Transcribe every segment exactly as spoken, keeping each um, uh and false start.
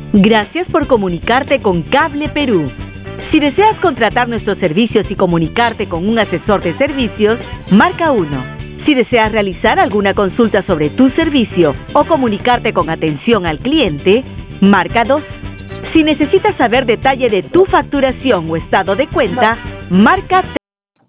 Gracias por comunicarte con Cable Perú. Si deseas contratar nuestros servicios y comunicarte con un asesor de servicios, marca uno. Si deseas realizar alguna consulta sobre tu servicio o comunicarte con atención al cliente, marca dos. Si necesitas saber detalle de tu facturación o estado de cuenta, marca tres.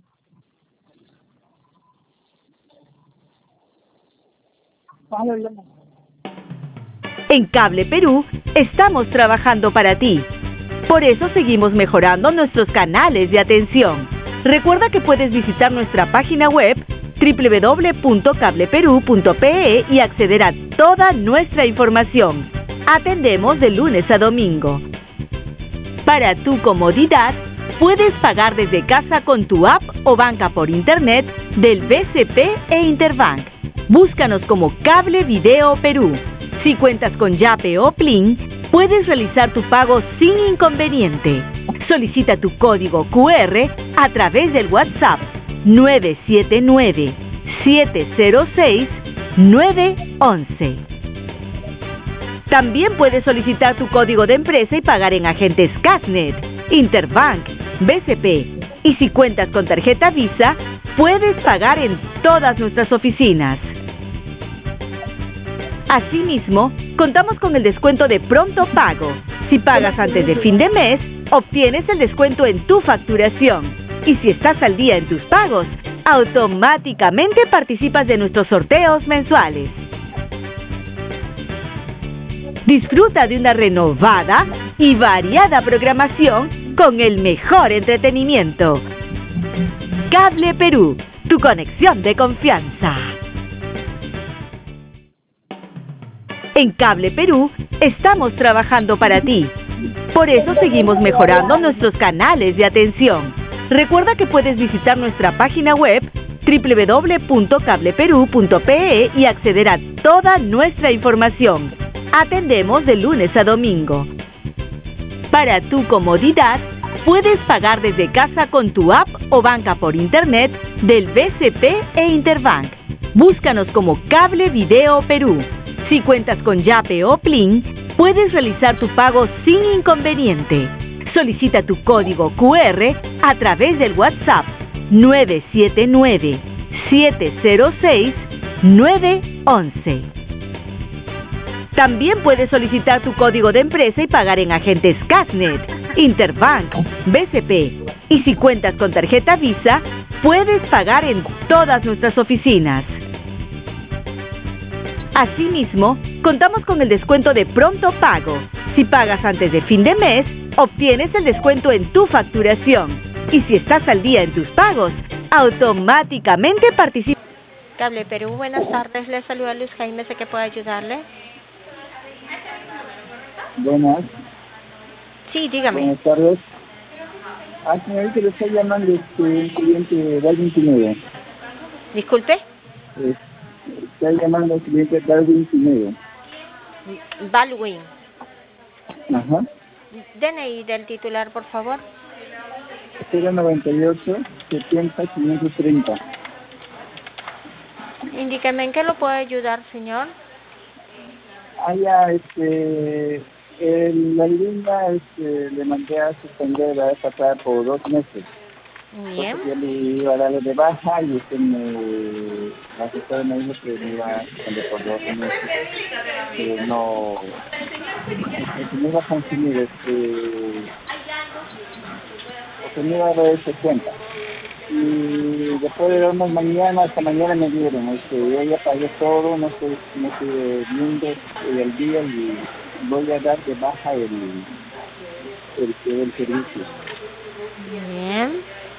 En Cable Perú, estamos trabajando para ti. Por eso seguimos mejorando nuestros canales de atención. Recuerda que puedes visitar nuestra página web doble u doble u doble u punto cable perú punto pe e y acceder a toda nuestra información. Atendemos de lunes a domingo. Para tu comodidad, puedes pagar desde casa con tu app o banca por internet del B C P e Interbank. Búscanos como Cable Video Perú. Si cuentas con Yape o Plin, puedes realizar tu pago sin inconveniente. Solicita tu código cu erre a través del WhatsApp nueve siete nueve, siete cero seis, nueve once. También puedes solicitar tu código de empresa y pagar en agentes Casnet, Interbank, B C P. Y si cuentas con tarjeta Visa, puedes pagar en todas nuestras oficinas. Asimismo, contamos con el descuento de pronto pago. Si pagas antes de fin de mes, obtienes el descuento en tu facturación. Y si estás al día en tus pagos, automáticamente participas de nuestros sorteos mensuales. Disfruta de una renovada y variada programación con el mejor entretenimiento. Cable Perú, tu conexión de confianza. En Cable Perú, estamos trabajando para ti. Por eso seguimos mejorando nuestros canales de atención. Recuerda que puedes visitar nuestra página web doble u doble u doble u punto cable perú punto pe e y acceder a toda nuestra información. Atendemos de lunes a domingo. Para tu comodidad, puedes pagar desde casa con tu app o banca por internet del B C P e Interbank. Búscanos como Cable Video Perú. Si cuentas con Yape o Plin, puedes realizar tu pago sin inconveniente. Solicita tu código cu erre a través del WhatsApp nueve siete nueve, siete cero seis, nueve once. También puedes solicitar tu código de empresa y pagar en agentes Casnet, Interbank, B C P. Y si cuentas con tarjeta Visa, puedes pagar en todas nuestras oficinas. Asimismo, contamos con el descuento de pronto pago. Si pagas antes de fin de mes, obtienes el descuento en tu facturación. Y si estás al día en tus pagos, automáticamente participas. Cable Perú, buenas tardes. Le saluda Luz Jaime, sé que puedo ayudarle. Buenas. Sí, dígame. Buenas tardes. Ah, señorita, le estoy llamando este, un cliente de Darwin Pinedo. Disculpe. Eh, estoy llamando al cliente de Darwin Pinedo. Baldwin. Ajá. D N I del titular, por favor. cero noventa y ocho, setenta, quinientos treinta. Indíqueme en qué lo puedo ayudar, señor. Ah, ya, este... El, la vivienda este, le mandé a suspender la vez pasada por dos meses. Bien. Entonces yo le iba a darle de baja y usted me... La asesora me dijo que me iba a suspender por dos meses. Pero no... Que me iba a consumir este... O que me iba a dar ese cuenta. Y después de darnos mañana, hasta mañana me dieron, este, yo ya pagué todo, no estoy, no estoy viendo el día y voy a dar de baja el, el, el servicio. Bien.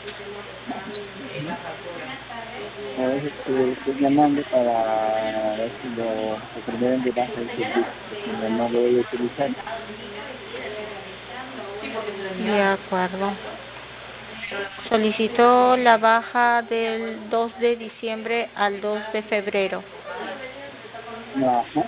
A veces este, estoy llamando para ver si lo suspenden de baja el servicio, porque no lo voy a utilizar. De acuerdo. Solicitó la baja del dos de diciembre al dos de febrero. Ajá.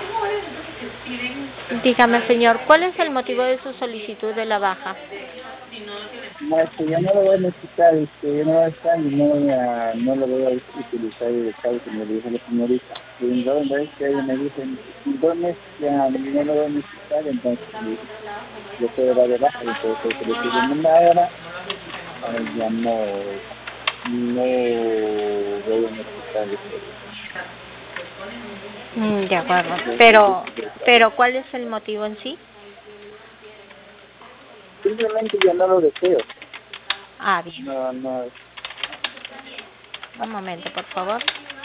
Dígame, señor, ¿cuál es el motivo de su solicitud de la baja? No, es que yo no lo voy a necesitar, es que yo no voy a estar y no, voy a, no lo voy a utilizar el estado que me dijo la señorita. Y entonces vez que ella me dice, dos meses ya no lo voy a necesitar, entonces yo puedo dar de baja, entonces que le pide una hora, ya no, no voy a necesitar esto. Mm, de acuerdo. Pero, pero ¿cuál es el motivo en sí? Simplemente ya no lo deseo. Ah, bien. No, no. Un momento, por favor.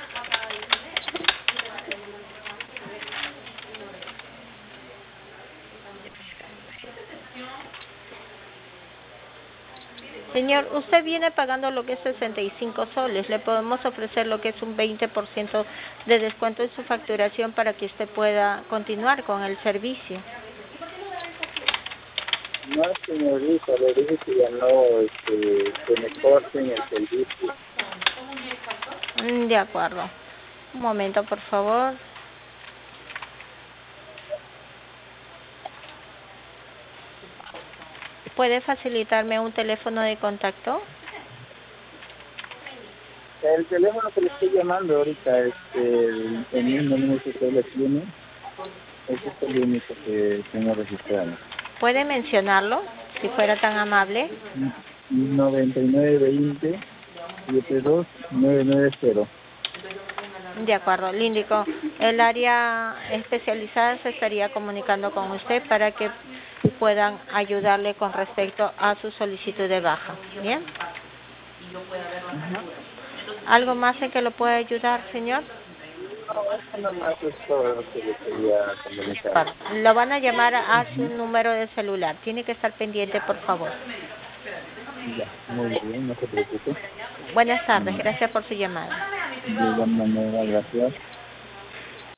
Señor, usted viene pagando lo que es sesenta y cinco soles. Le podemos ofrecer lo que es un veinte por ciento de descuento en su facturación para que usted pueda continuar con el servicio. No, señorita, le dije que ya no, este, que me corten el servicio. Mm, de acuerdo. Un momento, por favor. ¿Puede facilitarme un teléfono de contacto? El teléfono que le estoy llamando ahorita, este, el, el mismo número que usted le tiene, ese es el único que tengo registrado. ¿Puede mencionarlo, si fuera tan amable? noventa y nueve veinte setenta y dos nueve nueve cero. De acuerdo, le indico. El área especializada se estaría comunicando con usted para que puedan ayudarle con respecto a su solicitud de baja. ¿Bien? ¿Algo más en que lo pueda ayudar, señor? No, eso nomás es todo lo que le quería comunicar. Lo van a llamar a su número de celular. Tiene que estar pendiente, por favor. Ya, muy bien, no se preocupe. Buenas tardes, gracias por su llamada. De igual manera, gracias.